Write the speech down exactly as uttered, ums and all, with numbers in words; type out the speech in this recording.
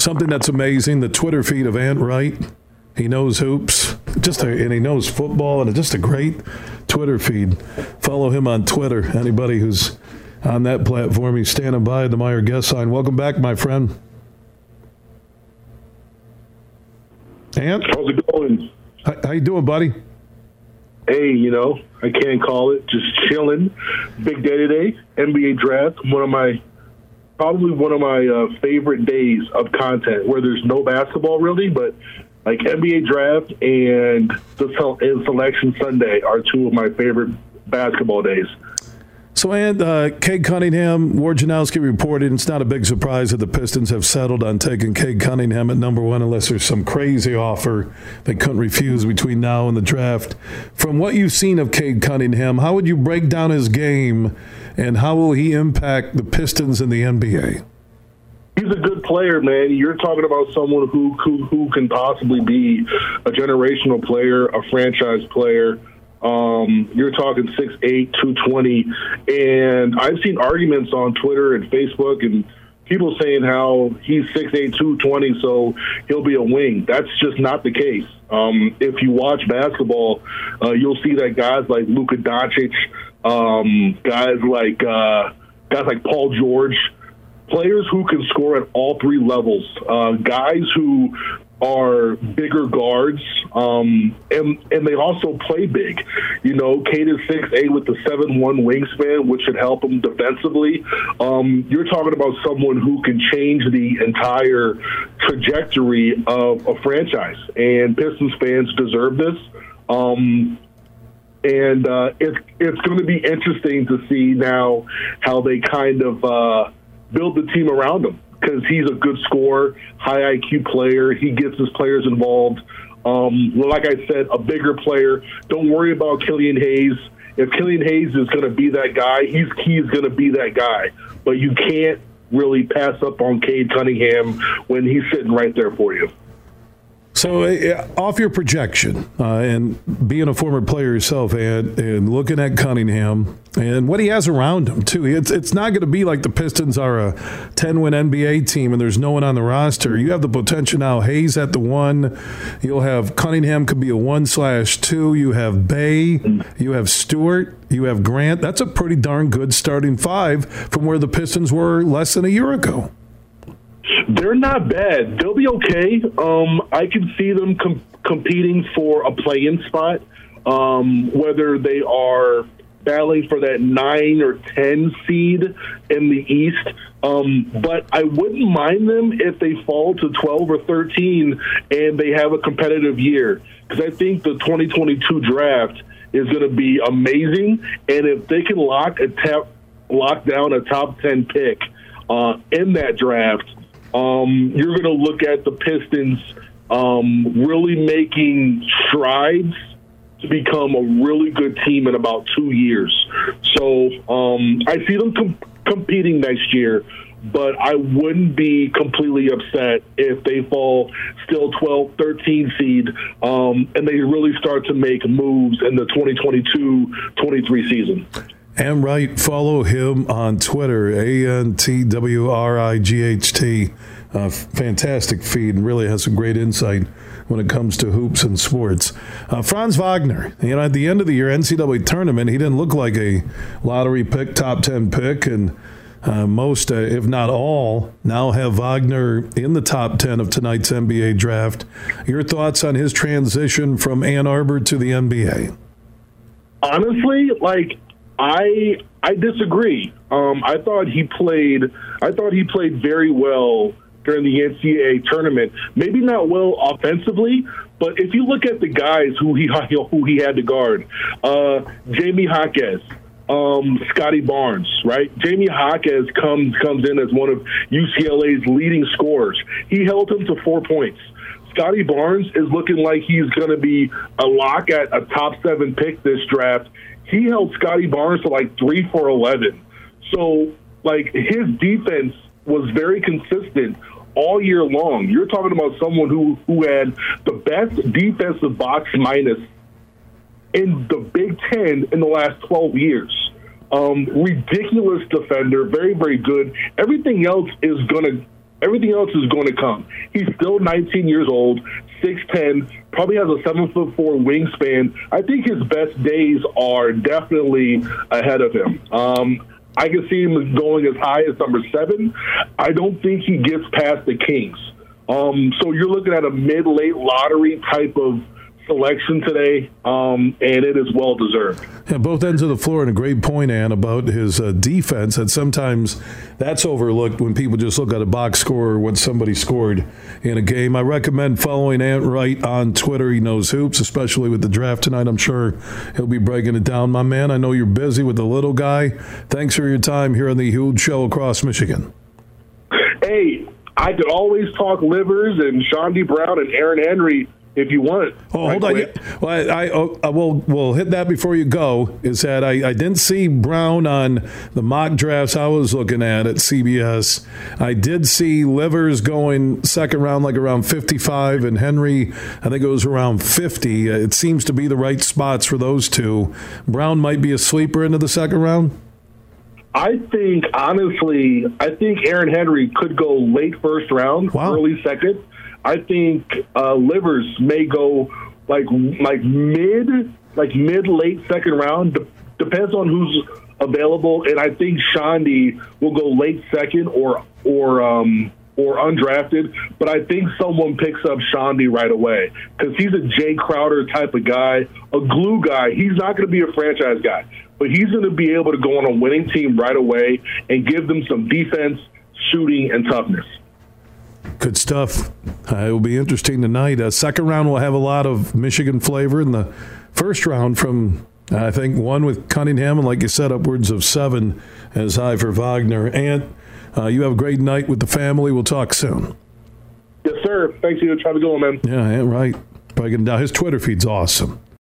something that's amazing, the Twitter feed of Ant Wright. He knows hoops, just a, and he knows football, and just a great Twitter feed. Follow him on Twitter. Anybody who's on that platform, he's standing by at the Meyer guest sign. Welcome back, my friend. Ant? How's it going? How, how you doing, buddy? Hey, you know, I can't call it. Just chilling. Big day today. N B A draft. One of my, probably one of my uh, favorite days of content where there's no basketball really, but like N B A draft and the and Selection Sunday are two of my favorite basketball days. So, and uh, Cade Cunningham, Wojnarowski reported it's not a big surprise that the Pistons have settled on taking Cade Cunningham at number one unless there's some crazy offer they couldn't refuse between now and the draft. From what you've seen of Cade Cunningham, how would you break down his game, and how will he impact the Pistons in the N B A? He's a good player, man. You're talking about someone who, who, who can possibly be a generational player, a franchise player. Um, you're talking six eight, two twenty, and I've seen arguments on Twitter and Facebook and people saying how he's six eight, two twenty, so he'll be a wing. That's just not the case. Um, if you watch basketball, uh, you'll see that guys like Luka Doncic, um, guys like uh, guys like Paul George, players who can score at all three levels, uh, guys who are bigger guards, um, and and they also play big. You know, Cade is six eight with the seven one wingspan, which should help him defensively. Um, you're talking about someone who can change the entire trajectory of a franchise, and Pistons fans deserve this. Um, and uh, it's it's going to be interesting to see now how they kind of uh, build the team around him, because he's a good scorer, high I Q player. He gets his players involved. Um, like I said, a bigger player. Don't worry about Killian Hayes. If Killian Hayes is going to be that guy, he's he's going to be that guy. But you can't really pass up on Cade Cunningham when he's sitting right there for you. So, uh, off your projection, uh, and being a former player yourself, and, and looking at Cunningham and what he has around him, too, it's it's not going to be like the Pistons are a ten-win N B A team and there's no one on the roster. You have the potential now, Hayes at the one. You'll have Cunningham could be a one slash two. You have Bay. You have Stewart. You have Grant. That's a pretty darn good starting five from where the Pistons were less than a year ago. They're not bad. They'll be okay. Um, I can see them com- competing for a play-in spot, um, whether they are battling for that nine or ten seed in the East. Um, but I wouldn't mind them if they fall to twelve or thirteen and they have a competitive year, because I think the twenty twenty-two draft is going to be amazing. And if they can lock a tap, lock down a top ten pick uh, in that draft, Um, you're going to look at the Pistons um, really making strides to become a really good team in about two years. So um, I see them com- competing next year, but I wouldn't be completely upset if they fall still twelve, thirteen seed um, and they really start to make moves in the twenty twenty-two twenty-three season. Ant Wright, follow him on Twitter, A N T W R I G H T. Uh, fantastic feed, and really has some great insight when it comes to hoops and sports. Uh, Franz Wagner, you know, at the end of the year N C double A tournament, he didn't look like a lottery pick, top ten pick, and uh, most, uh, if not all, now have Wagner in the top ten of tonight's N B A draft. Your thoughts on his transition from Ann Arbor to the N B A? Honestly, like, I I disagree. Um, I thought he played. I thought he played very well during the N C double A tournament. Maybe not well offensively, but if you look at the guys who he who he had to guard, uh, Jamie Jaquez, um, Scotty Barnes, right? Jamie Jaquez comes comes in as one of U C L A's leading scorers. He held him to four points. Scotty Barnes is looking like he's going to be a lock at a top seven pick this draft. He held Scotty Barnes to like three for eleven. So, like, his defense was very consistent all year long. You're talking about someone who, who had the best defensive box minus in the Big Ten in the last twelve years. Um, ridiculous defender, very, very good. Everything else is going to Everything else is going to come. He's still nineteen years old, six ten, probably has a seven foot four wingspan. I think his best days are definitely ahead of him. Um, I can see him going as high as number seven. I don't think he gets past the Kings. Um, so you're looking at a mid-late lottery type of selection today, um, and it is well deserved. Yeah, both ends of the floor, and a great point, Ann, about his uh, defense. That sometimes that's overlooked when people just look at a box score or what somebody scored in a game. I recommend following Ant Wright on Twitter. He knows hoops, especially with the draft tonight. I'm sure he'll be breaking it down. My man, I know you're busy with the little guy. Thanks for your time here on the Huge Show across Michigan. Hey, I could always talk Livers and Shandy Brown and Aaron Henry if you want. Oh, right hold on. Yeah. Well, I, I, I will we'll hit that before you go. Is that I, I didn't see Brown on the mock drafts I was looking at at C B S. I did see Livers going second round, like around fifty-five, and Henry, I think it was around fifty. It seems to be the right spots for those two. Brown might be a sleeper into the second round. I think, honestly, I think Aaron Henry could go late first round, wow. early second. I think uh, Livers may go like like mid like mid late second round. D- depends on who's available, and I think Shandy will go late second or or um, or undrafted. But I think someone picks up Shandy right away because he's a Jay Crowder type of guy, a glue guy. He's not going to be a franchise guy, but he's going to be able to go on a winning team right away and give them some defense, shooting, and toughness. Good stuff. Uh, it will be interesting tonight. Uh, second round will have a lot of Michigan flavor. In the first round, from uh, I think one with Cunningham, and like you said, upwards of seven as high for Wagner. Ant, uh, you have a great night with the family. We'll talk soon. Yes, sir. Thanks, you. Try to go, man. Yeah, Ant Wright. Breaking down. His Twitter feed's awesome.